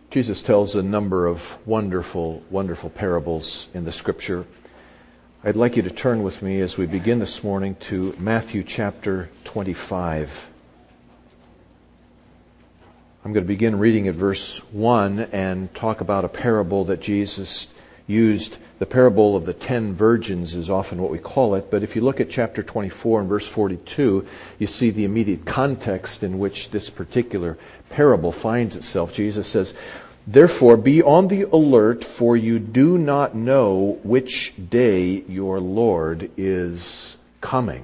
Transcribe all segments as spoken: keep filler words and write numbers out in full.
Jesus tells a number of wonderful, wonderful parables in the Scripture. I'd like you to turn with me as we begin this morning to Matthew chapter twenty-five. I'm going to begin reading at verse one and talk about a parable that Jesus used. The parable of the ten virgins is often what we call it, but if you look at chapter twenty-four and verse forty-two, you see the immediate context in which this particular parable finds itself. Jesus says, "Therefore be on the alert, for you do not know which day your Lord is coming."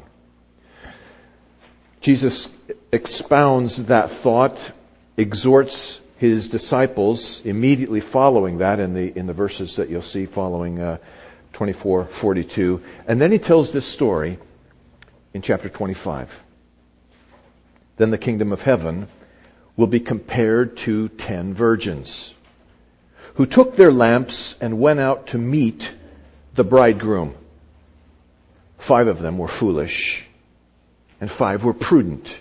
Jesus expounds that thought, exhorts his disciples immediately following that in the in the verses that you'll see following uh, twenty-four forty-two, and then he tells this story in chapter twenty-five. "Then the kingdom of heaven will be compared to ten virgins who took their lamps and went out to meet the bridegroom. Five of them were foolish, and five were prudent.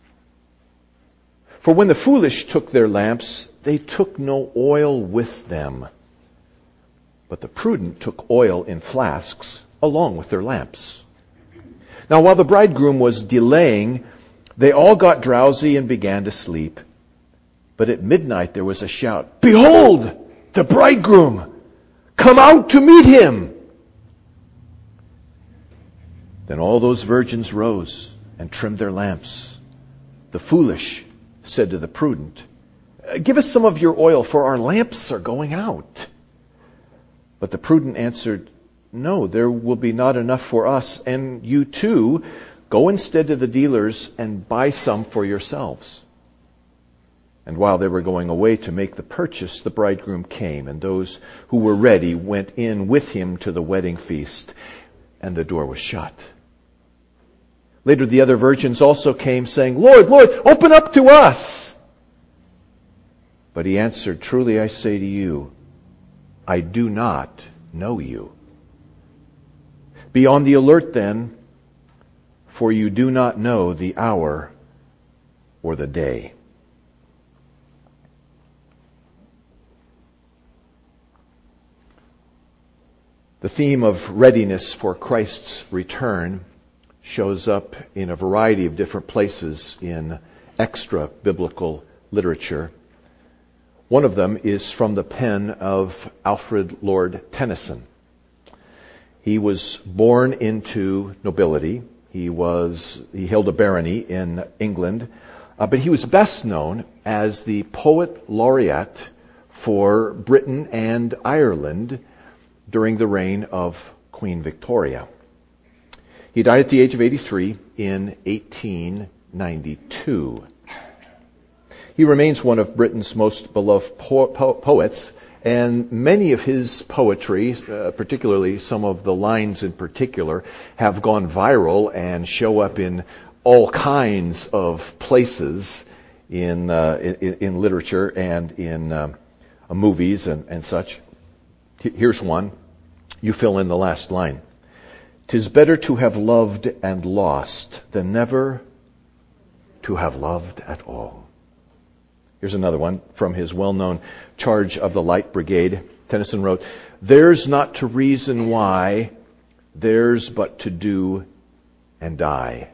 For when the foolish took their lamps, they took no oil with them. But the prudent took oil in flasks along with their lamps. Now while the bridegroom was delaying, they all got drowsy and began to sleep. But at midnight there was a shout, 'Behold, the bridegroom! Come out to meet him!' Then all those virgins rose and trimmed their lamps. The foolish said to the prudent, 'Give us some of your oil, for our lamps are going out.' But the prudent answered, 'No, there will be not enough for us, and you too, go instead to the dealers and buy some for yourselves.' And while they were going away to make the purchase, the bridegroom came, and those who were ready went in with him to the wedding feast, and the door was shut. Later the other virgins also came, saying, 'Lord, Lord, open up to us!' But he answered, 'Truly I say to you, I do not know you. Be on the alert then, for you do not know the hour or the day.'" The theme of readiness for Christ's return shows up in a variety of different places in extra-biblical literature. One of them is from the pen of Alfred Lord Tennyson. He was born into nobility. He was he held a barony in England, uh, but he was best known as the poet laureate for Britain and Ireland during the reign of Queen Victoria. He died at the age of eighty-three in eighteen ninety-two. He remains one of Britain's most beloved po- po- poets, and many of his poetry, uh, particularly some of the lines in particular, have gone viral and show up in all kinds of places in uh, in, in literature and in uh, movies and, and such. Here's one. You fill in the last line. "'Tis better to have loved and lost than never to have loved at all." Here's another one from his well-known Charge of the Light Brigade. Tennyson wrote, "There's not to reason why, there's but to do and die.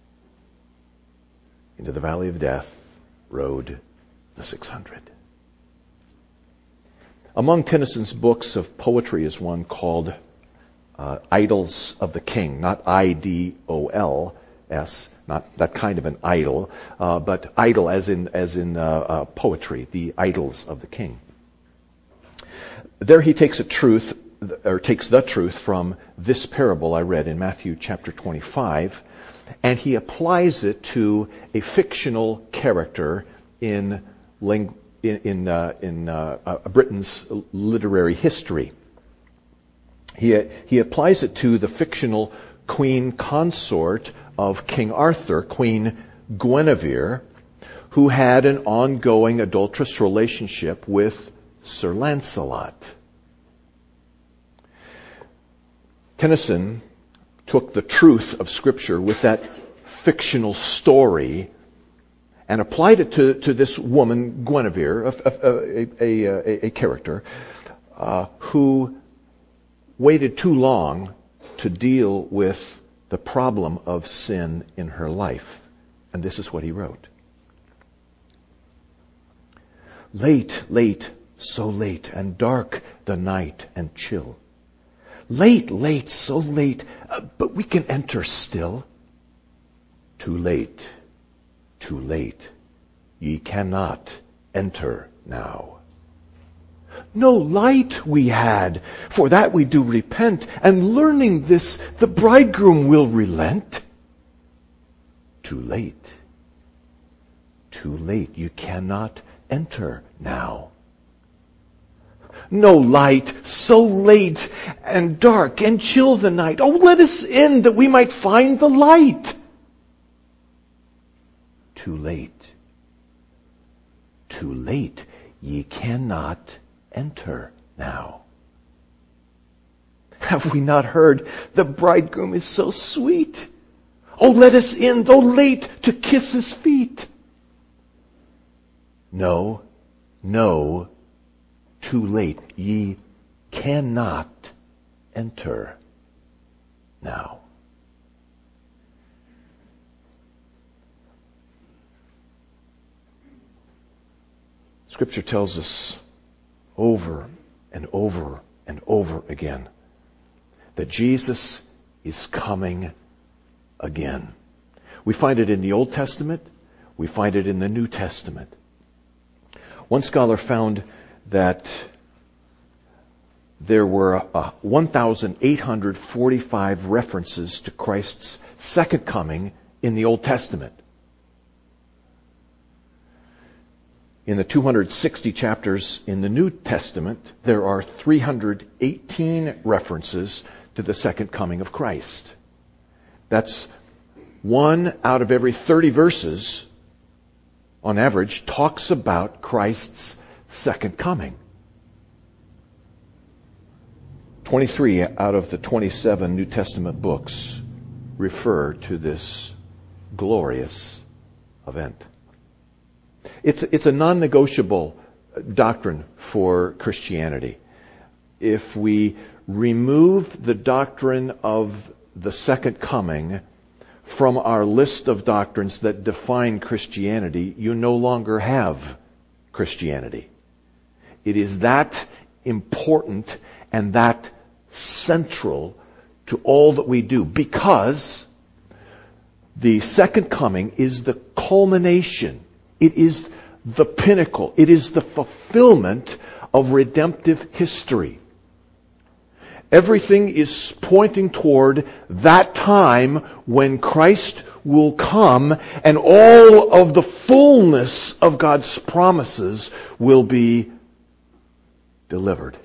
Into the valley of death rode the six hundred. Among Tennyson's books of poetry is one called uh, Idylls of the King, not I D O L S, not that kind of an idol, uh, but idol as in as in uh, uh, poetry, the Idylls of the King. There he takes a truth, or takes the truth from this parable I read in Matthew chapter twenty-five, and he applies it to a fictional character in ling- in in, uh, in uh, uh, Britain's literary history. He he applies it to the fictional queen consort of King Arthur, Queen Guinevere, who had an ongoing adulterous relationship with Sir Lancelot. Tennyson took the truth of Scripture with that fictional story and applied it to, to this woman, Guinevere, a, a, a, a, a character, uh, who waited too long to deal with the problem of sin in her life. And this is what he wrote. Late, late, so late, and dark the night and chill. Late, late, so late, uh, but we can enter still. Too late, too late, ye cannot enter now. No light we had, for that we do repent, and learning this, the bridegroom will relent. Too late, too late, you cannot enter now. No light, so late and dark and chill the night. Oh, let us in that we might find the light. Too late, too late, ye cannot enter now. Have we not heard the bridegroom is so sweet? Oh, let us in, though late, to kiss his feet. No, no, too late, ye cannot enter now. Scripture tells us over and over and over again that Jesus is coming again. We find it in the Old Testament. We find it in the New Testament. One scholar found that there were uh, one thousand eight hundred forty-five references to Christ's second coming in the Old Testament. In the two hundred sixty chapters in the New Testament, there are three hundred eighteen references to the second coming of Christ. That's one out of every thirty verses, on average, talks about Christ's second coming. twenty-three out of the twenty-seven New Testament books refer to this glorious event. It's, it's a non-negotiable doctrine for Christianity. If we remove the doctrine of the second coming from our list of doctrines that define Christianity, you no longer have Christianity. It is that important and that central to all that we do, because the second coming is the culmination. It is the pinnacle. It is the fulfillment of redemptive history. Everything is pointing toward that time when Christ will come and all of the fullness of God's promises will be delivered.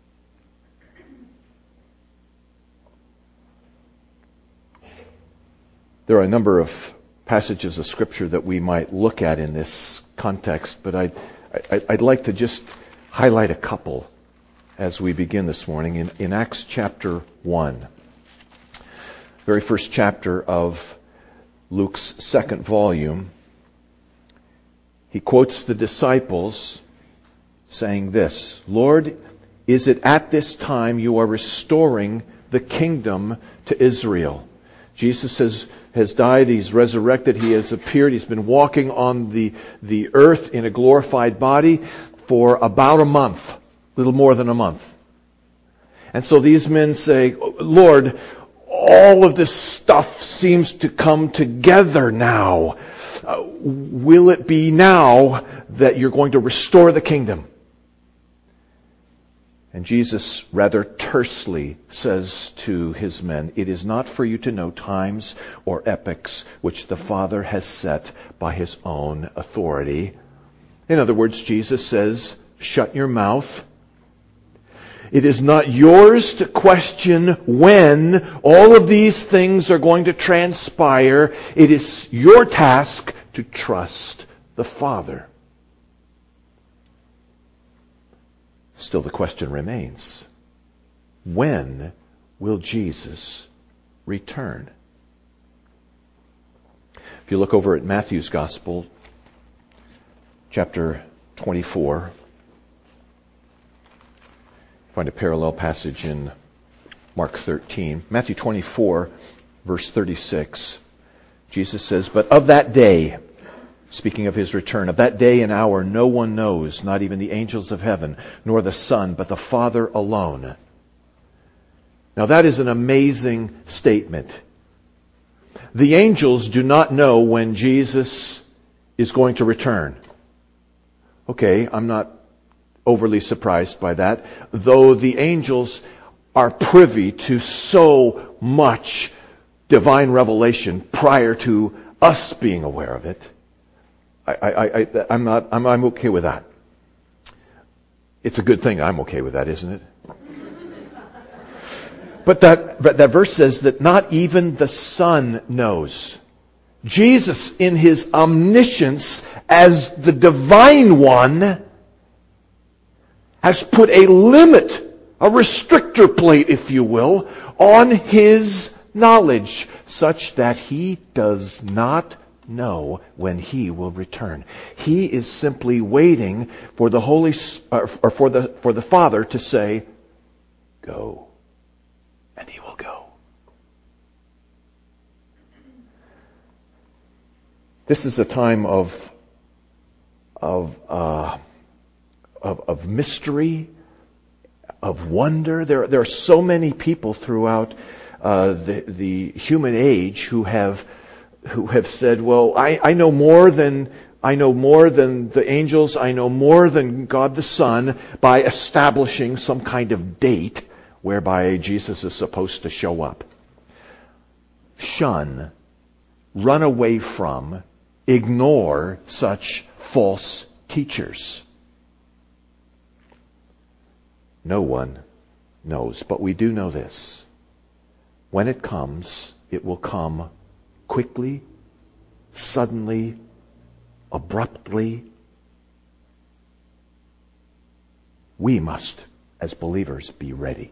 There are a number of passages of Scripture that we might look at in this context, but I'd, I'd like to just highlight a couple as we begin this morning. In, in Acts chapter one, very first chapter of Luke's second volume, he quotes the disciples saying this, "Lord, is it at this time you are restoring the kingdom to Israel?" Jesus has, has died, He's resurrected, He has appeared, He's been walking on the, the earth in a glorified body for about a month, a little more than a month. And so these men say, "Lord, all of this stuff seems to come together now. Uh, will it be now that you're going to restore the kingdom?" And Jesus rather tersely says to His men, "It is not for you to know times or epochs which the Father has set by His own authority." In other words, Jesus says, shut your mouth. It is not yours to question when all of these things are going to transpire. It is your task to trust the Father. Still, the question remains, when will Jesus return? If you look over at Matthew's Gospel, chapter twenty-four. Find a parallel passage in Mark thirteen. Matthew twenty-four, verse thirty-six. Jesus says, "But of that day," speaking of his return, "of that day and hour no one knows, not even the angels of heaven, nor the Son, but the Father alone." Now that is an amazing statement. The angels do not know when Jesus is going to return. Okay, I'm not overly surprised by that, though the angels are privy to so much divine revelation prior to us being aware of it. I, I, I, I'm not, I'm, I'm okay with that. It's a good thing I'm okay with that, isn't it? But that, but that verse says that not even the Son knows. Jesus, in his omniscience as the divine one, has put a limit, a restrictor plate, if you will, on his knowledge, such that he does not know when he will return. He is simply waiting for the Holy, or for the for the Father to say, "Go," and he will go. This is a time of of uh, of, of mystery, of wonder. There there are so many people throughout uh, the the human age who have who have said, "Well, I, I know more than I know more than the angels. I know more than God the Son," by establishing some kind of date whereby Jesus is supposed to show up. Shun, run away from, ignore such false teachers. No one knows, but we do know this. When it comes, it will come quickly, suddenly, abruptly. We must, as believers, be ready.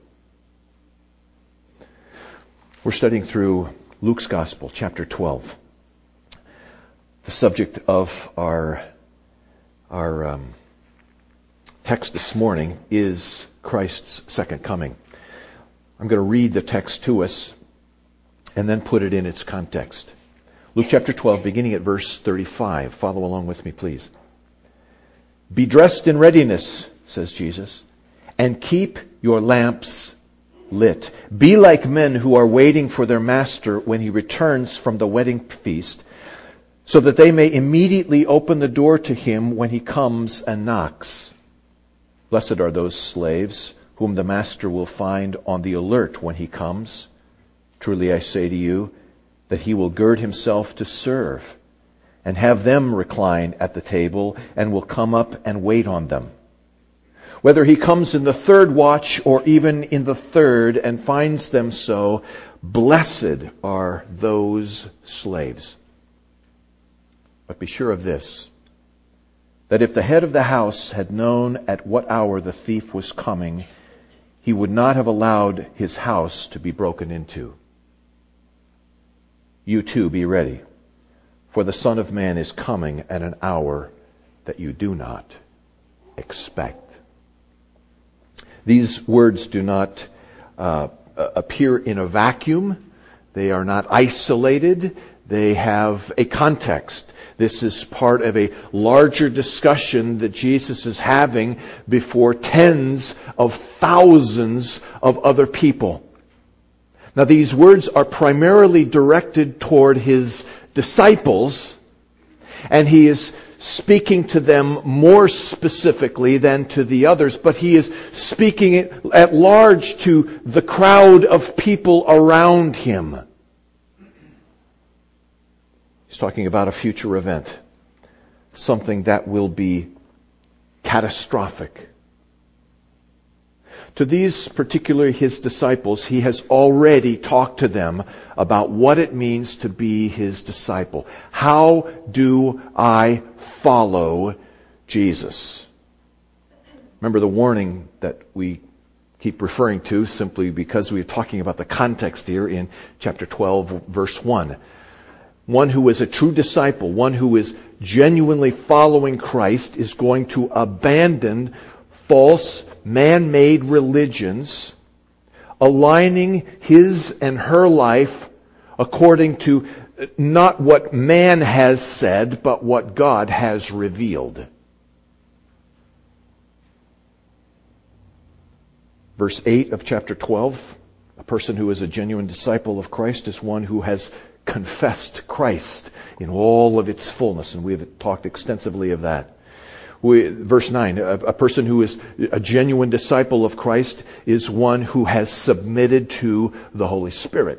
We're studying through Luke's Gospel, chapter twelve. The subject of our, our um, text this morning is Christ's second coming. I'm going to read the text to us and then put it in its context. Luke chapter twelve, beginning at verse thirty-five. Follow along with me, please. "Be dressed in readiness," says Jesus, "and keep your lamps lit. Be like men who are waiting for their master when he returns from the wedding feast, so that they may immediately open the door to him when he comes and knocks. Blessed are those slaves whom the master will find on the alert when he comes. Truly I say to you that he will gird himself to serve, and have them recline at the table, and will come up and wait on them. Whether he comes in the third watch or even in the third and finds them so, blessed are those slaves. But be sure of this, that if the head of the house had known at what hour the thief was coming, he would not have allowed his house to be broken into. You too be ready, for the Son of Man is coming at an hour that you do not expect." These words do not uh, appear in a vacuum. They are not isolated. They have a context. This is part of a larger discussion that Jesus is having before tens of thousands of other people. Now, these words are primarily directed toward his disciples, and he is speaking to them more specifically than to the others, but he is speaking at large to the crowd of people around him. He's talking about a future event, something that will be catastrophic. To these particular his disciples, he has already talked to them about what it means to be his disciple. How do I follow Jesus? Remember the warning that we keep referring to simply because we're talking about the context here in chapter twelve, verse one. One who is a true disciple, one who is genuinely following Christ, is going to abandon false man-made religions, aligning his and her life according to not what man has said, but what God has revealed. Verse eight of chapter twelve, a person who is a genuine disciple of Christ is one who has confessed Christ in all of its fullness, and we have talked extensively of that. We, verse nine, a, a person who is a genuine disciple of Christ is one who has submitted to the Holy Spirit.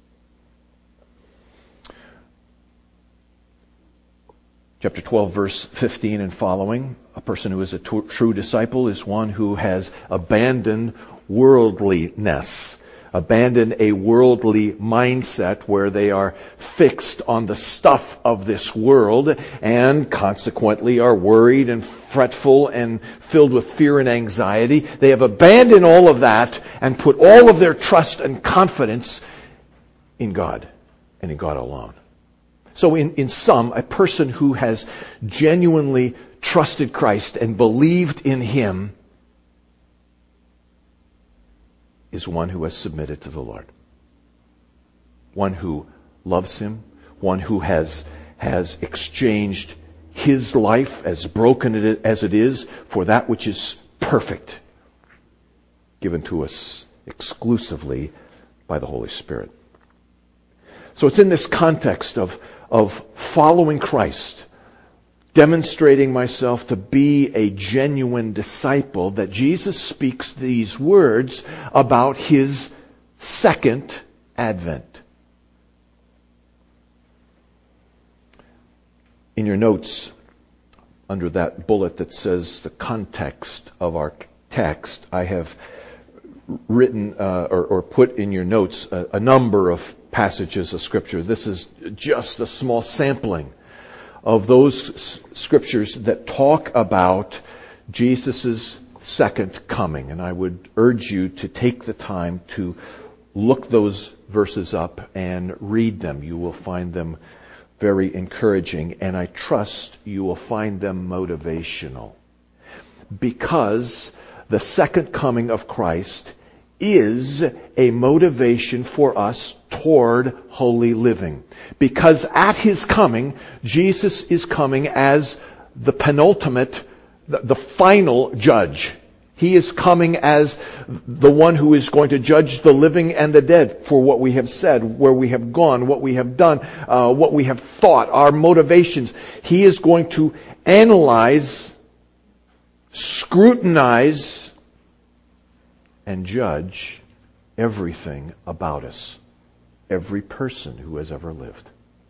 Chapter twelve, verse fifteen and following, a person who is a t- true disciple is one who has abandoned worldliness, abandoned a worldly mindset where they are fixed on the stuff of this world and consequently are worried and fretful and filled with fear and anxiety. They have abandoned all of that and put all of their trust and confidence in God and in God alone. So in, in sum, a person who has genuinely trusted Christ and believed in Him is one who has submitted to the Lord. One who loves Him. One who has, has exchanged his life, as broken as it is, for that which is perfect, given to us exclusively by the Holy Spirit. So it's in this context of of following Christ, demonstrating myself to be a genuine disciple, that Jesus speaks these words about His second advent. In your notes, under that bullet that says the context of our text, I have written uh, or, or put in your notes a, a number of passages of Scripture. This is just a small sampling of those s- Scriptures that talk about Jesus' second coming. And I would urge you to take the time to look those verses up and read them. You will find them very encouraging, and I trust you will find them motivational. Because the second coming of Christ is a motivation for us toward holy living. Because at His coming, Jesus is coming as the penultimate, the, the final judge. He is coming as the one who is going to judge the living and the dead for what we have said, where we have gone, what we have done, uh, what we have thought, our motivations. He is going to analyze, scrutinize, and judge everything about us, every person who has ever lived.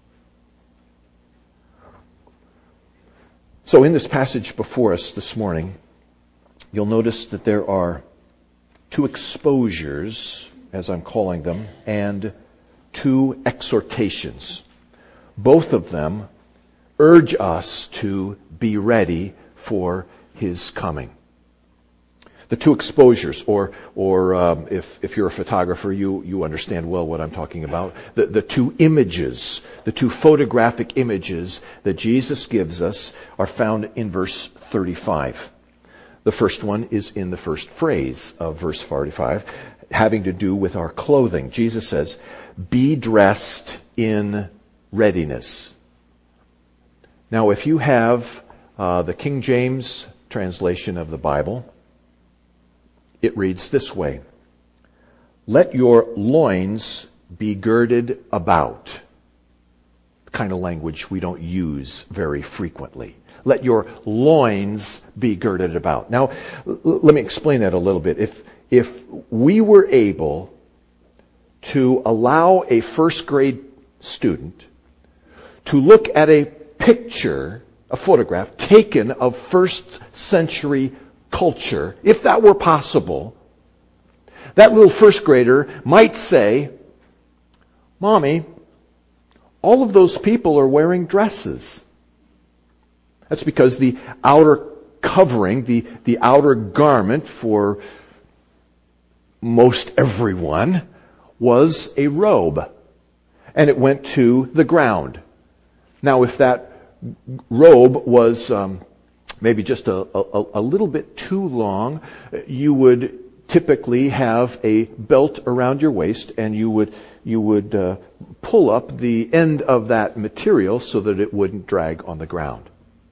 So in this passage before us this morning, you'll notice that there are two exposures, as I'm calling them, and two exhortations. Both of them urge us to be ready for His coming. The two exposures, or or um, if if you're a photographer, you you understand well what I'm talking about. The the two images, the two photographic images that Jesus gives us are found in verse thirty-five. The first one is in the first phrase of verse forty-five, having to do with our clothing. Jesus says, "Be dressed in readiness." Now, if you have uh, the King James translation of the Bible, it reads this way: "Let your loins be girded about." The kind of language we don't use very frequently. Let your loins be girded about. Now, l- let me explain that a little bit. If if we were able to allow a first grade student to look at a picture, a photograph taken of first century culture, if that were possible, that little first grader might say, "Mommy, all of those people are wearing dresses." That's because the outer covering, the, the outer garment for most everyone was a robe. And it went to the ground. Now, if that robe was um, maybe just a, a, a little bit too long, you would typically have a belt around your waist, and you would you would uh, pull up the end of that material so that it wouldn't drag on the ground.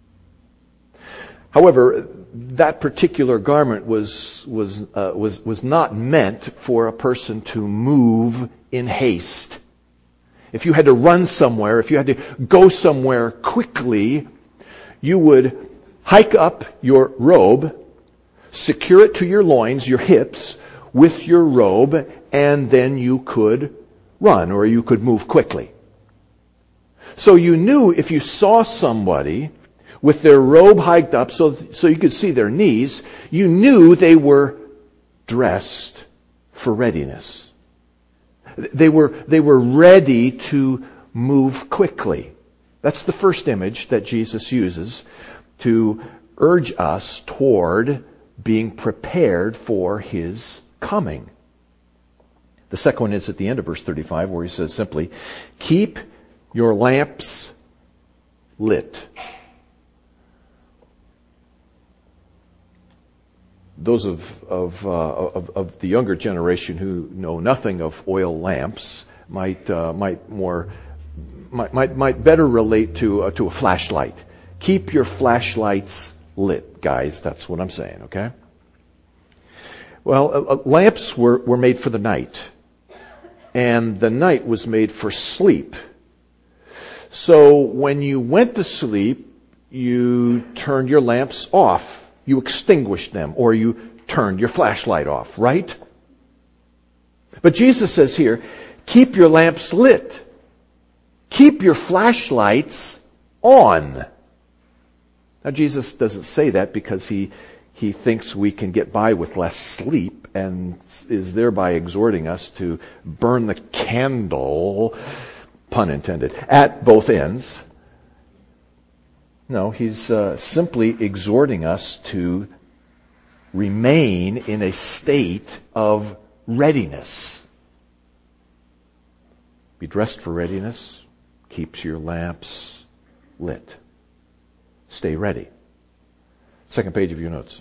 However, that particular garment was was uh, was was not meant for a person to move in haste. If you had to run somewhere, if you had to go somewhere quickly, you would hike up your robe, secure it to your loins, your hips, with your robe, and then you could run, or you could move quickly. So you knew if you saw somebody with their robe hiked up so, so you could see their knees, you knew they were dressed for readiness. They were, they were ready to move quickly. That's the first image that Jesus uses to urge us toward being prepared for His coming. The second one is at the end of verse thirty-five, where He says simply, keep your lamps lit. Those of of, uh, of of the younger generation who know nothing of oil lamps might uh, might more might might, might better relate to uh, to a flashlight. Keep your flashlights lit, guys. That's what I'm saying. Okay. Well, uh, lamps were were made for the night, and the night was made for sleep. So when you went to sleep, you turned your lamps off. You extinguished them, or you turned your flashlight off, right? But Jesus says here, keep your lamps lit. Keep your flashlights on. Now, Jesus doesn't say that because he he thinks we can get by with less sleep and is thereby exhorting us to burn the candle, pun intended, at both ends. No, he's uh, simply exhorting us to remain in a state of readiness. Be dressed for readiness. Keeps your lamps lit. Stay ready. Second page of your notes.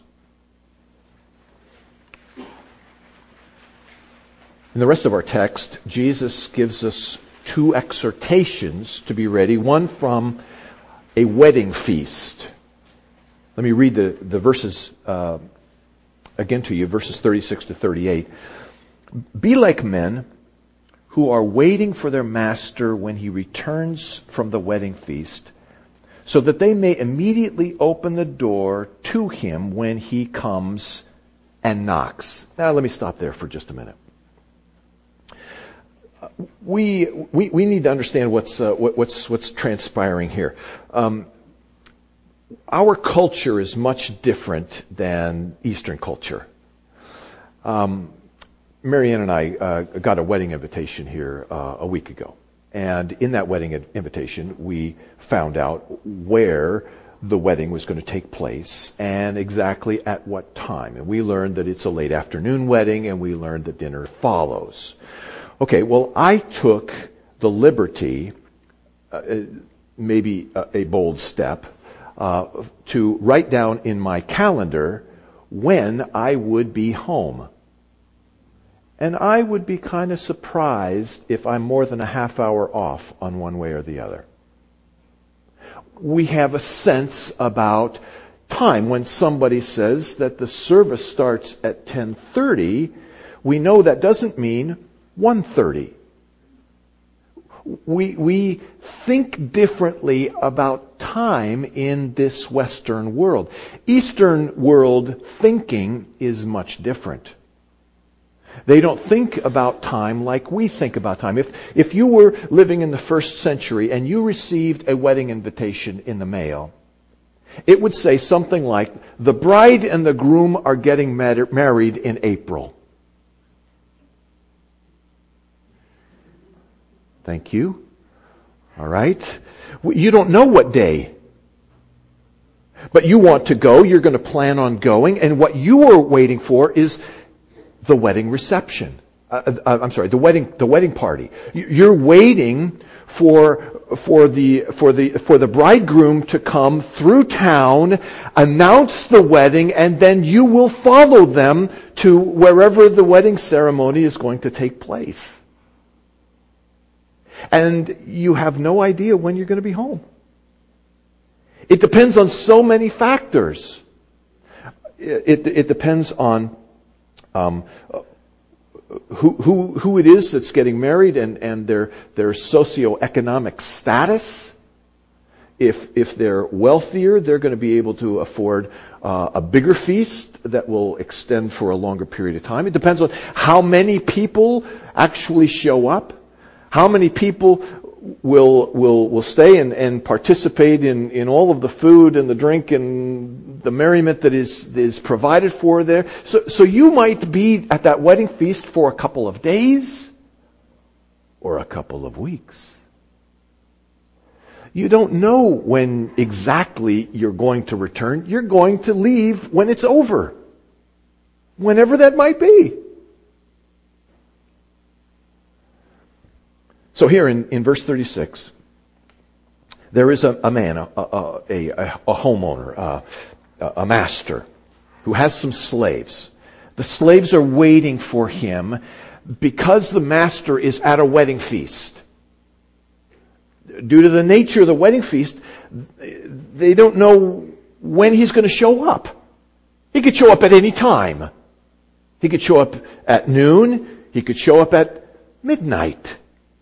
In the rest of our text, Jesus gives us two exhortations to be ready. One from a wedding feast. Let me read the, the verses uh, again to you, verses thirty-six to thirty-eight. Be like men who are waiting for their master when he returns from the wedding feast, so that they may immediately open the door to him when he comes and knocks. Now, let me stop there for just a minute. We, we we need to understand what's uh, what, what's what's transpiring here. Um, our culture is much different than Eastern culture. Um, Marianne and I uh, got a wedding invitation here uh, a week ago, and in that wedding invitation, we found out where the wedding was going to take place and exactly at what time. And we learned that it's a late afternoon wedding, and we learned that dinner follows. Okay, well, I took the liberty, uh, maybe a, a bold step, uh, to write down in my calendar when I would be home. And I would be kind of surprised if I'm more than a half hour off on one way or the other. We have a sense about time. When somebody says that the service starts at ten thirty, we know that doesn't mean one thirty. We we think differently about time in this Western world. Eastern world thinking is much different. They don't think about time like we think about time. If if you were living in the first century and you received a wedding invitation in the mail, it would say something like, the bride and the groom are getting married in April. Thank you. All right. You don't know what day. But you want to go. You're going to plan on going. And what you are waiting for is the wedding reception. Uh, uh, I'm sorry, the wedding, the wedding party. You're waiting for, for the, for the, for the bridegroom to come through town, announce the wedding, and then you will follow them to wherever the wedding ceremony is going to take place. And you have no idea when you're going to be home. It depends on so many factors. It, it, it depends on um, who, who, who it is that's getting married and, and their, their socioeconomic status. If, if they're wealthier, they're going to be able to afford uh, a bigger feast that will extend for a longer period of time. It depends on how many people actually show up, how many people will will will stay and, and participate in, in all of the food and the drink and the merriment that is is provided for there. So so you might be at that wedding feast for a couple of days or a couple of weeks. You don't know when exactly you're going to return. You're going to leave when it's over. Whenever that might be. So here in, in verse thirty-six, there is a, a man, a, a, a, a homeowner, a, a master, who has some slaves. The slaves are waiting for him because the master is at a wedding feast. Due to the nature of the wedding feast, they don't know when he's going to show up. He could show up at any time. He could show up at noon. He could show up at midnight.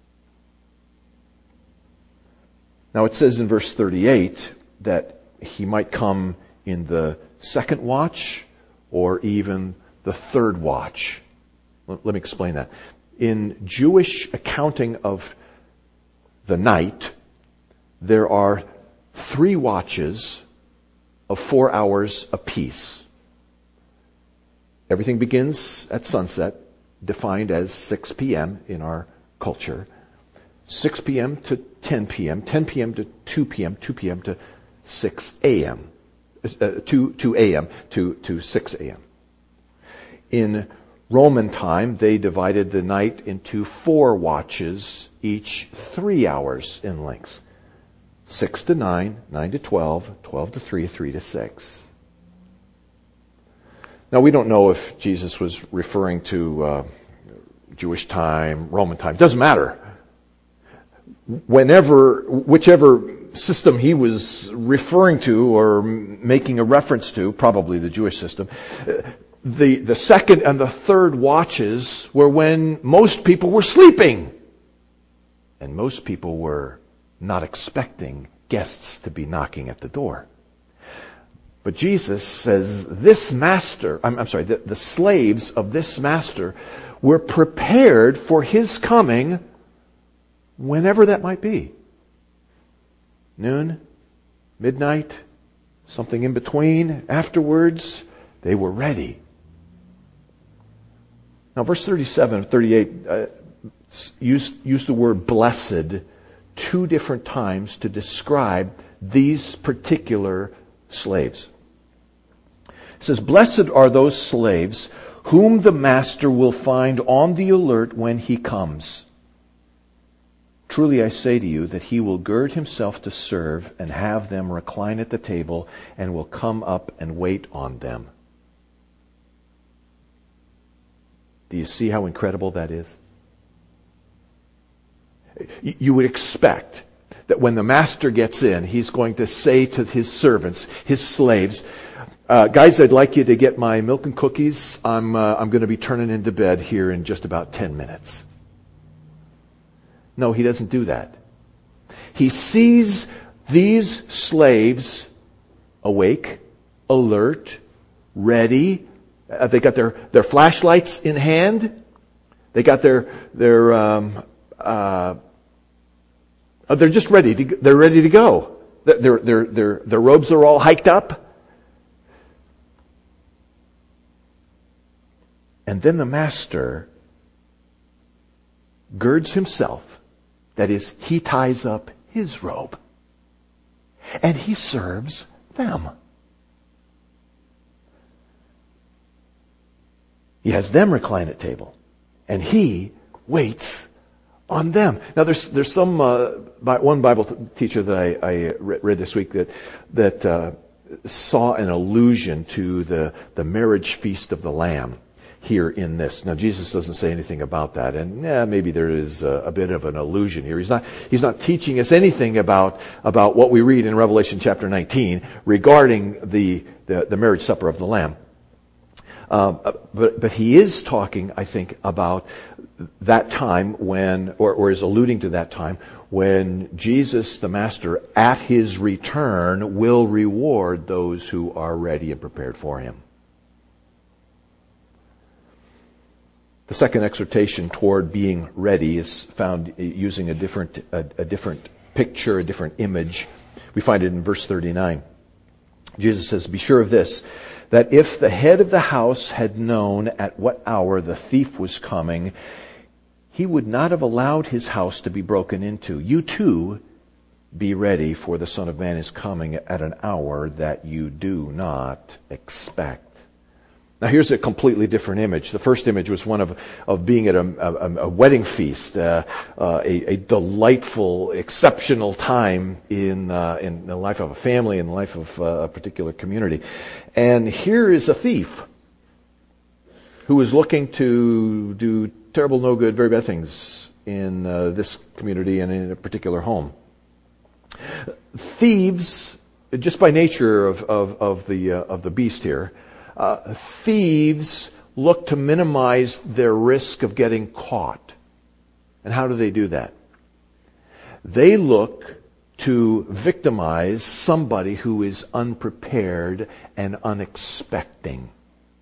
Now it says in verse thirty-eight that he might come in the second watch or even the third watch. Let me explain that. In Jewish accounting of the night, there are three watches of four hours apiece. Everything begins at sunset, defined as six p.m. in our culture. six p.m. to ten p.m., ten p.m. to two p.m., two p.m. to six a.m., uh, two, two a.m. to, to six a.m. In Roman time, they divided the night into four watches, each three hours in length. Six to nine, nine to twelve, twelve to three, three to six. Now, we don't know if Jesus was referring to uh, Jewish time, Roman time. It doesn't matter. Whenever, whichever system he was referring to or making a reference to, probably the Jewish system, the, the second and the third watches were when most people were sleeping. And most people were not expecting guests to be knocking at the door. But Jesus says this master, I'm, I'm sorry, the, the slaves of this master were prepared for his coming whenever that might be. Noon, midnight, something in between, afterwards, they were ready. Now verse thirty-seven and thirty-eight uh, use, use the word blessed two different times to describe these particular slaves. It says, blessed are those slaves whom the master will find on the alert when he comes. Truly I say to you that he will gird himself to serve and have them recline at the table and will come up and wait on them. Do you see how incredible that is? You would expect that when the master gets in, he's going to say to his servants, his slaves, uh, guys, I'd like you to get my milk and cookies. I'm, uh, I'm going to be turning into bed here in just about ten minutes. No, he doesn't do that. He sees these slaves awake, alert, ready. Uh, they got their, their flashlights in hand. They got their their um, uh, they're just ready. To, they're ready to go. Their their their their robes are all hiked up. And then the master girds himself. That is, he ties up his robe. And he serves them. He has them recline at table. And he waits on them. Now, there's there's some uh, one Bible t- teacher that I, I read this week that that uh, saw an allusion to the the marriage feast of the Lamb here in this. Now, Jesus doesn't say anything about that, and yeah, maybe there is a, a bit of an allusion here. He's not he's not teaching us anything about about what we read in Revelation chapter nineteen regarding the the, the marriage supper of the Lamb. Um, but but he is talking, I think, about that time when, or, or is alluding to that time when Jesus, the Master, at His return, will reward those who are ready and prepared for Him. The second exhortation toward being ready is found using a different a, a different picture, a different image. We find it in verse thirty-nine. Jesus says, "Be sure of this, that if the head of the house had known at what hour the thief was coming, he would not have allowed his house to be broken into. You too be ready, for the Son of Man is coming at an hour that you do not expect." Now here's a completely different image. The first image was one of, of being at a, a, a wedding feast, uh, uh, a, a delightful, exceptional time in, uh, in the life of a family, in the life of uh, a particular community. And here is a thief who is looking to do terrible, no good, very bad things in uh, this community and in a particular home. Thieves, just by nature of, of, of the uh, of the beast here, Uh, thieves look to minimize their risk of getting caught. And how do they do that? They look to victimize somebody who is unprepared and unexpecting.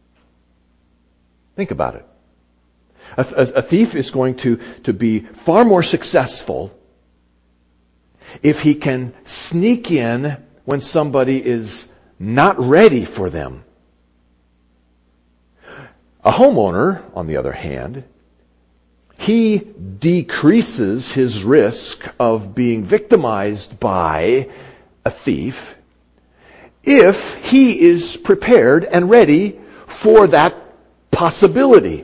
Think about it. A, a, a thief is going to, to be far more successful if he can sneak in when somebody is not ready for them. A homeowner, on the other hand, he decreases his risk of being victimized by a thief if he is prepared and ready for that possibility.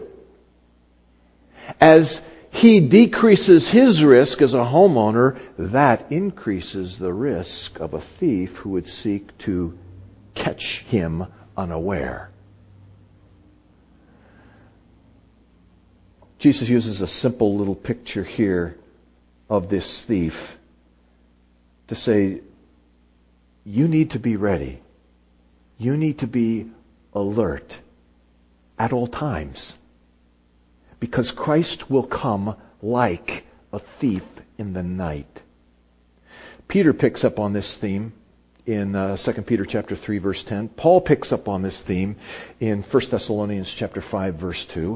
As he decreases his risk as a homeowner, that increases the risk of a thief who would seek to catch him unaware. Jesus uses a simple little picture here of this thief to say, you need to be ready. You need to be alert at all times. Because Christ will come like a thief in the night. Peter picks up on this theme in uh, Second Peter chapter three, verse ten. Paul picks up on this theme in First Thessalonians chapter five, verse two.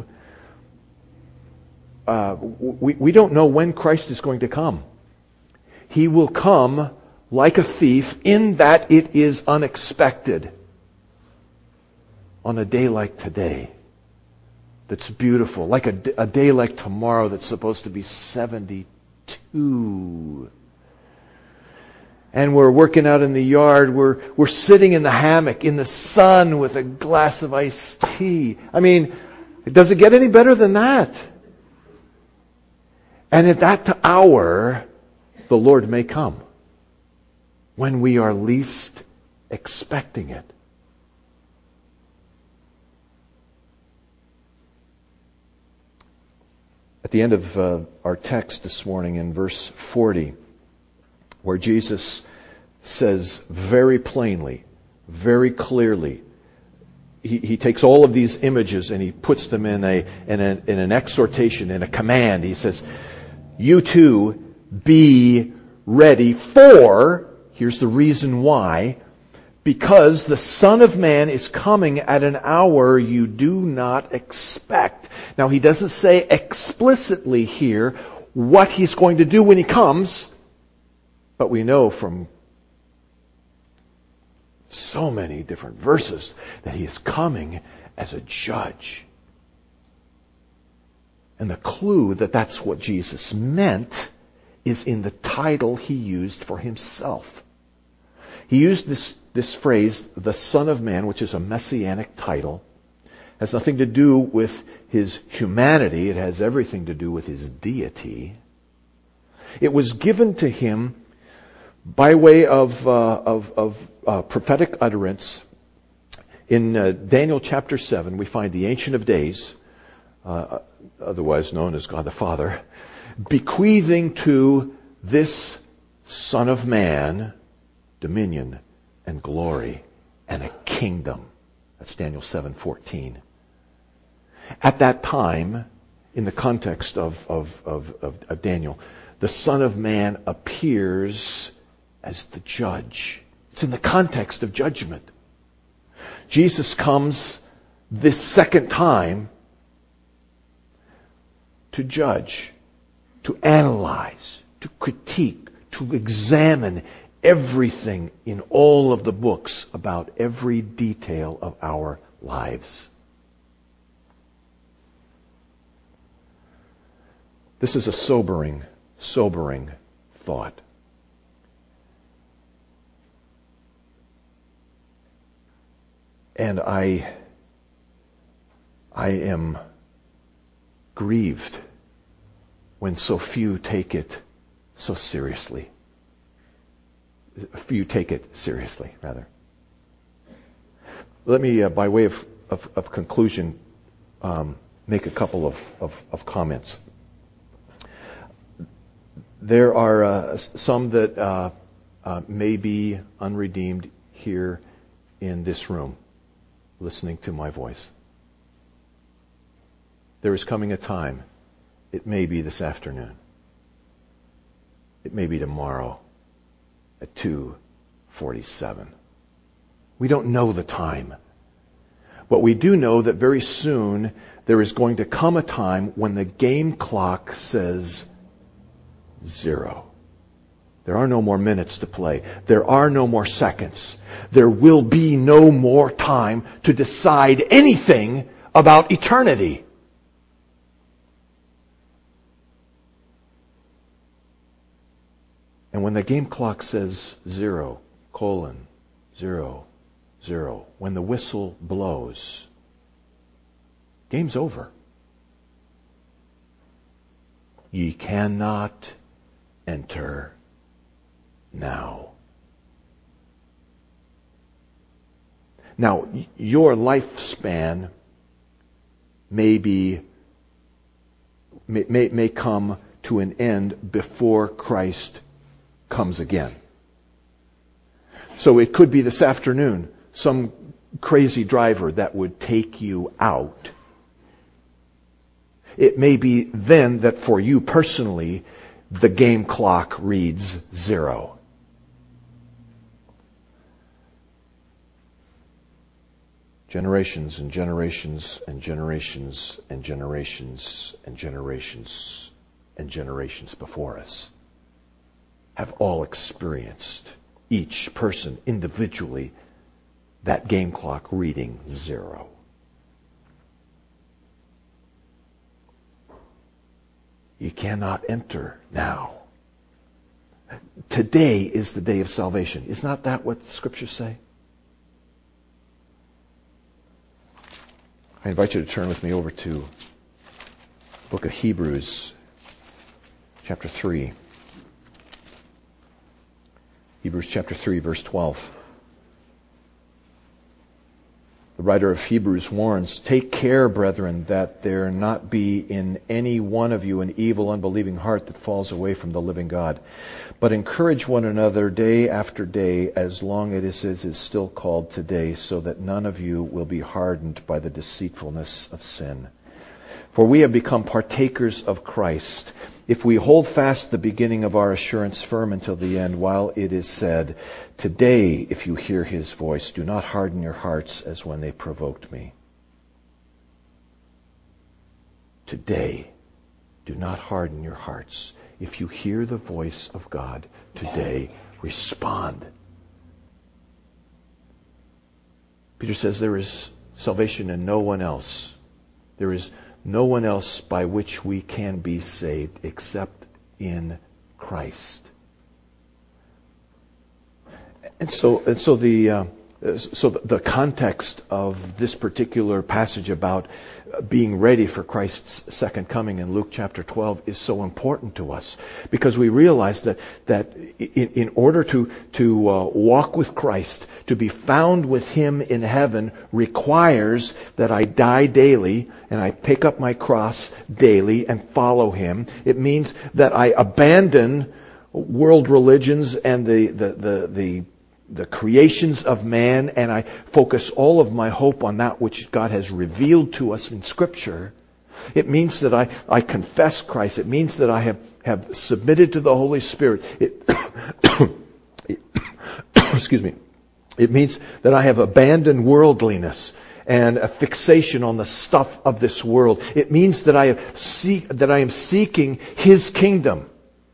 Uh, we, we don't know when Christ is going to come. He will come like a thief in that it is unexpected. On a day like today, that's beautiful. Like a, a day like tomorrow that's supposed to be seventy-two. And we're working out in the yard. We're, we're sitting in the hammock in the sun with a glass of iced tea. I mean, does it get any better than that? And at that hour, the Lord may come when we are least expecting it. At the end of uh, our text this morning in verse forty, where Jesus says very plainly, very clearly, He, he takes all of these images and he puts them in a, in a in an exhortation, in a command. He says, you too be ready, for, here's the reason why, because the Son of Man is coming at an hour you do not expect. Now, he doesn't say explicitly here what he's going to do when he comes, but we know from so many different verses that he is coming as a judge. And the clue that that's what Jesus meant is in the title he used for himself. He used this, this phrase, the Son of Man, which is a messianic title. It has nothing to do with his humanity. It has everything to do with his deity. It was given to him by way of, uh, of, of uh, prophetic utterance. In uh, Daniel chapter seven, we find the Ancient of Days, uh, otherwise known as God the Father, bequeathing to this Son of Man dominion and glory and a kingdom. That's Daniel seven fourteen. At that time, in the context of, of, of, of, of Daniel, the Son of Man appears as the judge. It's in the context of judgment. Jesus comes this second time to judge, to analyze, to critique, to examine everything in all of the books about every detail of our lives. This is a sobering, sobering thought. And I, I am grieved when so few take it so seriously. Few take it seriously, rather. Let me, uh, by way of, of, of conclusion, um, make a couple of, of, of comments. There are uh, some that uh, uh, may be unredeemed here in this room, listening to my voice. There is coming a time, it may be this afternoon, it may be tomorrow at two forty-seven. We don't know the time. But we do know that very soon there is going to come a time when the game clock says zero. There are no more minutes to play. There are no more seconds. There will be no more time to decide anything about eternity. And when the game clock says zero, colon, zero, zero, when the whistle blows, game's over. Ye cannot enter now. Now, your lifespan may be, may, may, may come to an end before Christ comes again. So it could be this afternoon, some crazy driver that would take you out. It may be then that for you personally, the game clock reads zero. Generations and generations and generations and generations and generations and generations before us have all experienced, each person individually, that game clock reading zero. You cannot enter now. Today is the day of salvation. Is not that what the Scriptures say? I invite you to turn with me over to the book of Hebrews, chapter three. Hebrews chapter three, verse twelve. The writer of Hebrews warns, "Take care, brethren, that there not be in any one of you an evil, unbelieving heart that falls away from the living God. But encourage one another day after day, as long as it is still called today, so that none of you will be hardened by the deceitfulness of sin. For we have become partakers of Christ, if we hold fast the beginning of our assurance firm until the end, while it is said, Today, if you hear his voice, do not harden your hearts as when they provoked me. Today, do not harden your hearts. If you hear the voice of God today, respond." Peter says there is salvation in no one else. There is no one else by which we can be saved except in Christ. And so, and so the uh, So the context of this particular passage about being ready for Christ's second coming in Luke chapter twelve is so important to us, because we realize that that in, in order to to uh, walk with Christ, to be found with Him in heaven, requires that I die daily and I pick up my cross daily and follow Him. It means that I abandon world religions and the the the, the the creations of man, and I focus all of my hope on that which God has revealed to us in Scripture. It means that I, I confess Christ. It means that I have, have submitted to the Holy Spirit. It, it, excuse me. It means that I have abandoned worldliness and a fixation on the stuff of this world. It means that I have seek, that I am seeking His kingdom.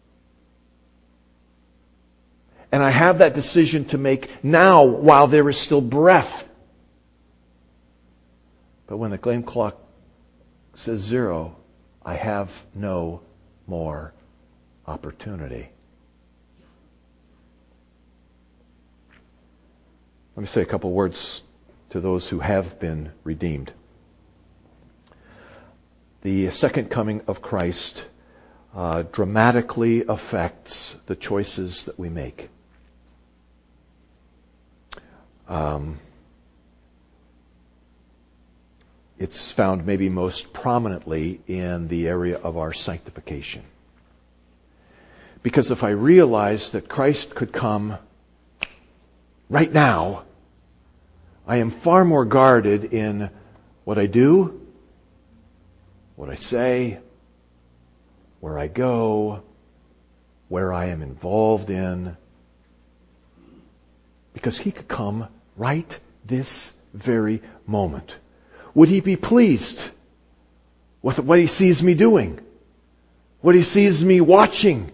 And I have that decision to make now while there is still breath. But when the flame clock says zero, I have no more opportunity. Let me say a couple words to those who have been redeemed. The second coming of Christ uh, dramatically affects the choices that we make. Um, it's found maybe most prominently in the area of our sanctification. Because if I realize that Christ could come right now, I am far more guarded in what I do, what I say, where I go, where I am involved in. Because He could come right this very moment. Would He be pleased with what He sees me doing? What He sees me watching?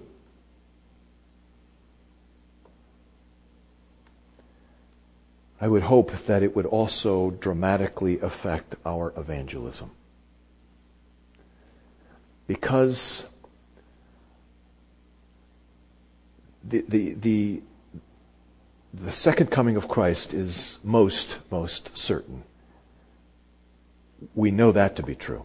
I would hope that it would also dramatically affect our evangelism. Because the the the The second coming of Christ is most, most certain. We know that to be true.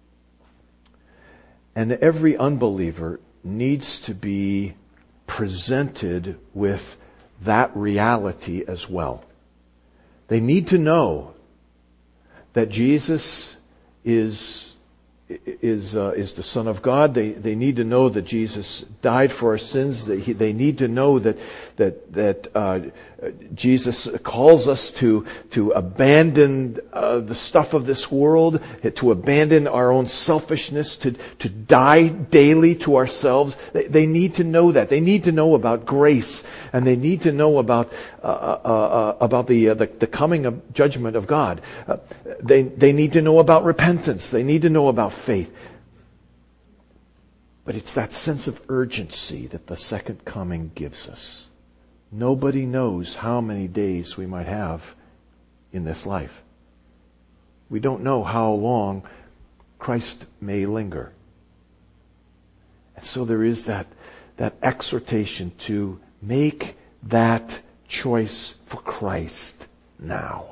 And every unbeliever needs to be presented with that reality as well. They need to know that Jesus is is uh, is the Son of God. They they need to know that Jesus died for our sins. They they need to know that that that uh, Jesus calls us to to abandon uh, the stuff of this world, to abandon our own selfishness, to to die daily to ourselves. They, they need to know that. They need to know about grace, and they need to know about uh, uh, uh, about the, uh, the the coming of judgment of God. Uh, they they need to know about repentance. They need to know about faith. But it's that sense of urgency that the second coming gives us. Nobody knows how many days we might have in this life. We don't know how long Christ may linger. And so there is that, that exhortation to make that choice for Christ now.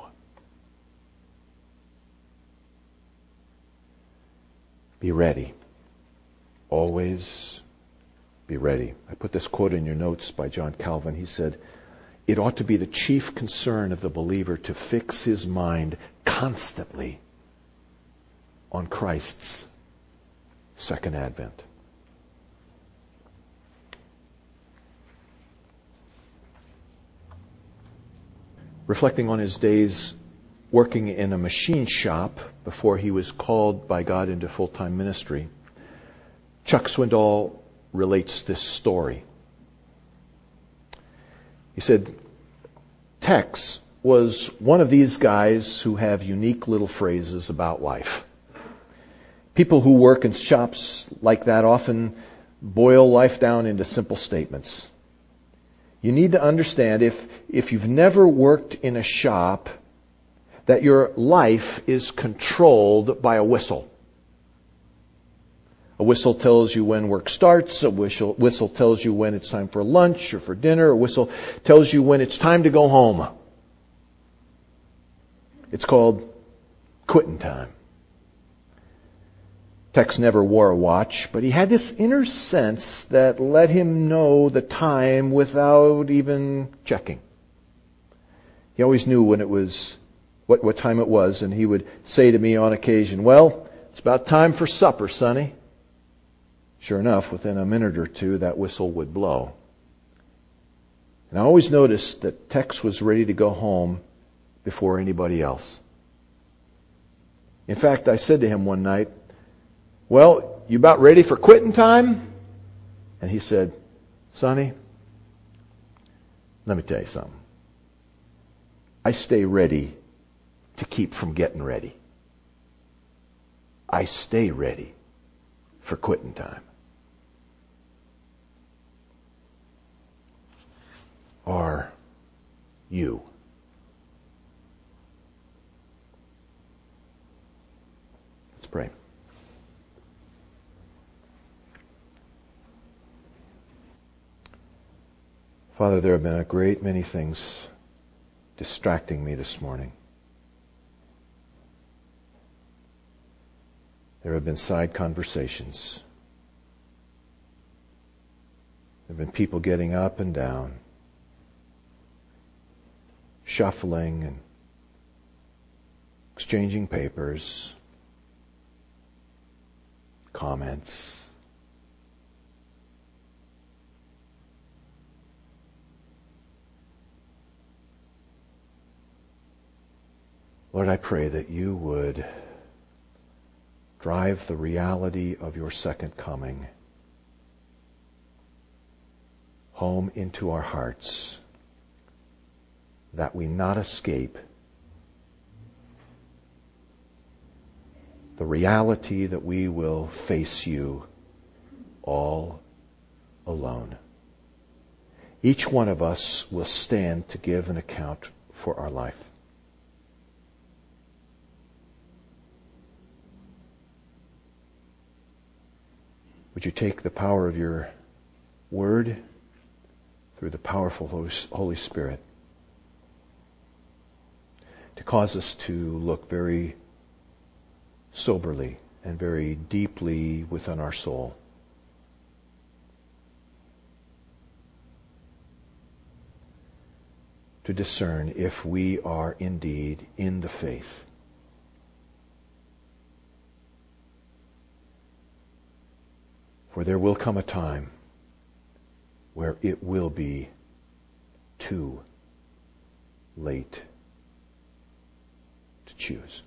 Be ready. Always be ready. I put this quote in your notes by John Calvin. He said, "It ought to be the chief concern of the believer to fix his mind constantly on Christ's second advent." Reflecting on his days working in a machine shop before he was called by God into full-time ministry, Chuck Swindoll relates this story. He said, Tex was one of these guys who have unique little phrases about life. People who work in shops like that often boil life down into simple statements. You need to understand, if, if you've never worked in a shop, that your life is controlled by a whistle. A whistle tells you when work starts. A whistle, whistle tells you when it's time for lunch or for dinner. A whistle tells you when it's time to go home. It's called quitting time. Tex never wore a watch, but he had this inner sense that let him know the time without even checking. He always knew when it was, what, what time it was, and he would say to me on occasion, "Well, it's about time for supper, Sonny." Sure enough, within a minute or two, that whistle would blow. And I always noticed that Tex was ready to go home before anybody else. In fact, I said to him one night, "Well, you about ready for quitting time?" And he said, "Sonny, let me tell you something. I stay ready to keep from getting ready. I stay ready for quitting time." Are you? Let's pray. Father, there have been a great many things distracting me this morning. There have been side conversations. There have been people getting up and down, shuffling and exchanging papers, comments. Lord, I pray that you would drive the reality of your second coming home into our hearts, that we not escape the reality that we will face you all alone. Each one of us will stand to give an account for our life. Would you take the power of your word through the powerful Holy Spirit to cause us to look very soberly and very deeply within our soul. To discern if we are indeed in the faith. For there will come a time where it will be too late to choose.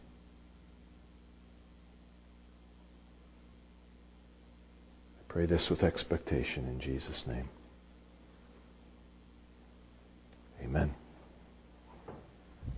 I pray this with expectation in Jesus' name. Amen.